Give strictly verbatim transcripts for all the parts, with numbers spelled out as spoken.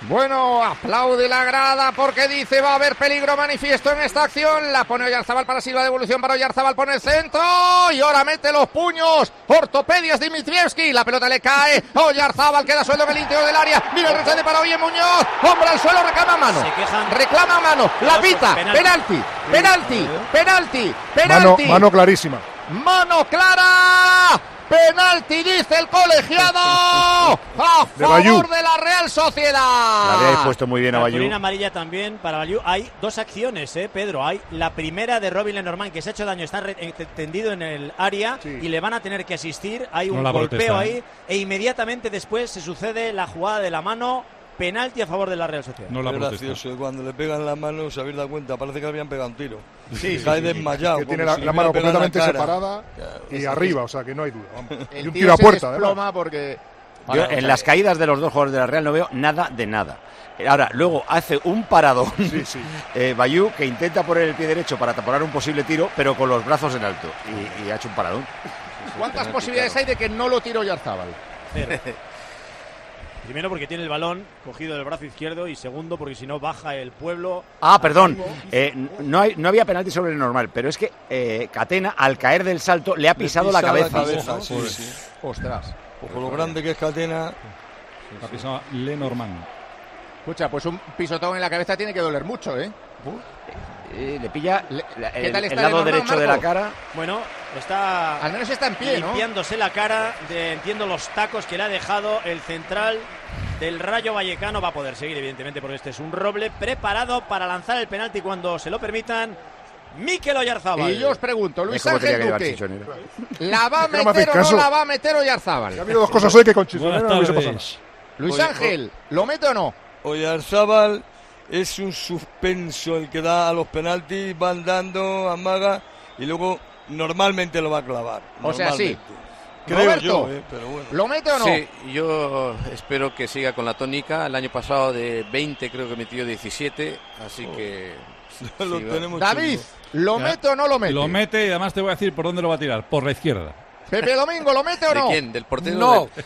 Bueno, aplaude la grada porque dice va a haber peligro manifiesto en esta acción. La pone Oyarzabal para Silva, devolución para Oyarzabal, pone el centro y ahora mete los puños. Ortopedias Dimitrievski, la pelota le cae. Oyarzabal queda suelto en el interior del área. Mira el rechace para Oye Muñoz. Hombre al suelo, reclama mano. Reclama mano. La pita. Penalti. Penalti. Penalti. Penalti. Mano, mano clarísima. Mano clara. Penalti, dice el colegiado, a de favor Bayú. de la Real Sociedad. La habéis puesto muy bien a Bayú. Cartulina amarilla también para Bayú. Hay dos acciones, eh, Pedro. Hay la primera de Robin Lenormand, que se ha hecho daño, está re- tendido en el área, sí, y le van a tener que asistir. Hay un no golpeo protesta, ahí, ¿eh? E inmediatamente después se sucede la jugada de la mano. Penalti a favor de la Real Sociedad. No la es protesta. gracioso, cuando le pegan la mano, se habéis dado cuenta, parece que le habían pegado un tiro. Sí, sí, cae sí, desmayado. que tiene como la, si la le mano hubieran pegado en completamente la cara. separada y Claro, arriba, o sea que no hay duda. Vamos. El Y un tío tiro a se puerta, desploma además. porque... Yo Vale, en o sea, las caídas de los dos jugadores de la Real no veo nada de nada. Ahora, luego hace un paradón, Sí, sí. eh, Bayú, que intenta poner el pie derecho para taponar un posible tiro, pero con los brazos en alto. Y, y ha hecho un paradón. ¿Cuántas posibilidades hay de que no lo tire Oyarzabal? Cero. Primero porque tiene el balón cogido del brazo izquierdo y segundo porque si no baja el Pueblo. Ah, perdón, eh, no, hay, no había penalti sobre el normal, pero es que eh, Catena, al caer del salto, le ha pisado Le la pisa cabeza. La cabeza Ojo, sí, pues. sí. Ostras. Por lo grande que es Catena. La pisaba Lenormand. Escucha, pues un pisotón en la cabeza tiene que doler mucho, ¿eh? Eh, le pilla le, la, ¿Qué el, tal el está lado Lenormand, derecho de Marco? la cara. Bueno, está Al menos está en pie, ¿no? limpiándose la cara, de, entiendo los tacos que le ha dejado el central del Rayo Vallecano. Va a poder seguir, evidentemente, porque este es un roble preparado para lanzar el penalti cuando se lo permitan. Mikel Oyarzabal. Y yo os pregunto, Luis Es como tenía Ángel que llevar Duque, Chichonero. ¿la va a Es que no me meter o hacéis no caso. la va a meter Oyarzabal? Ha habido dos cosas hoy que con Chichonero Buenas no hubiese pasado. tardes. Luis Oye, Ángel, ¿lo mete o no? Oyarzabal es un suspenso el que da a los penaltis, van dando, amaga y luego normalmente lo va a clavar. O sea, sí. Creo Roberto, yo, eh, pero bueno. ¿lo mete o no? Sí, yo espero que siga con la tónica. El año pasado de veinte creo que metió diecisiete, así Oh. que... Lo sí, tenemos David, chungo. ¿lo Ya. mete o no lo mete? Lo mete y además te voy a decir por dónde lo va a tirar. Por la izquierda. Pepe Domingo, ¿lo mete o ¿De no? quién? ¿Del portero? No. Del-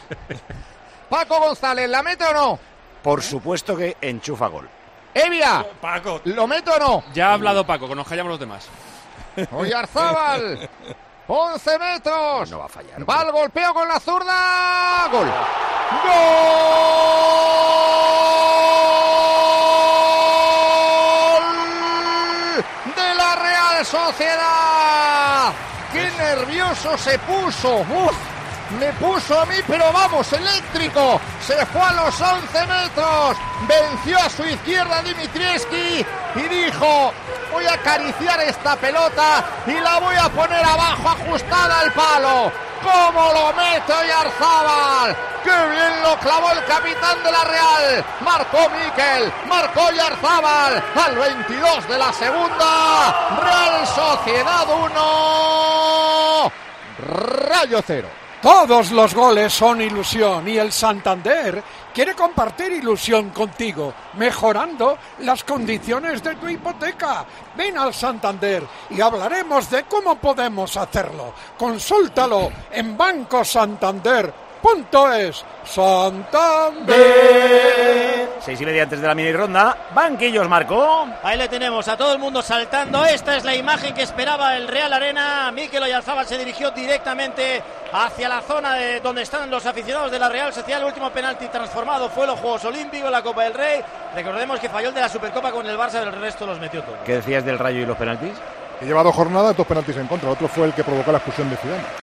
Paco González, ¿la mete o no? Por supuesto que enchufa gol. Evia, Paco, ¿lo mete o no? ya ha hablado Paco, que nos callamos los demás. Oyarzabal, once metros. No va a fallar. Va al golpeo con la zurda. Gol. Gol de la Real Sociedad. Qué nervioso se puso. Uf, me puso a mí, pero vamos, eléctrico. Se fue a los once metros. Venció a su izquierda Dimitrievski y dijo: voy a acariciar esta pelota y la voy a poner abajo, ajustada al palo. ¿Cómo lo mete Oyarzabal? ¡Qué bien lo clavó el capitán de la Real! Marcó Mikel, marcó Oyarzabal al veintidós de la segunda. Real Sociedad uno, Rayo cero. Todos los goles son ilusión y el Santander quiere compartir ilusión contigo, mejorando las condiciones de tu hipoteca. Ven al Santander y hablaremos de cómo podemos hacerlo. Consúltalo en banco santander punto es. Santander. Seis y media antes de la mini ronda. Banquillos, Marco. Ahí le tenemos a todo el mundo saltando. Esta es la imagen que esperaba el Real Arena. Mikel Oyarzabal se dirigió directamente hacia la zona de donde están los aficionados de la Real Sociedad. El último penalti transformado fue los Juegos Olímpicos, la Copa del Rey. Recordemos que falló el de la Supercopa con el Barça, del resto los metió todos. ¿Qué decías del Rayo y los penaltis? Que lleva dos jornadas, dos penaltis en contra. El otro fue el que provocó la expulsión de Zidane.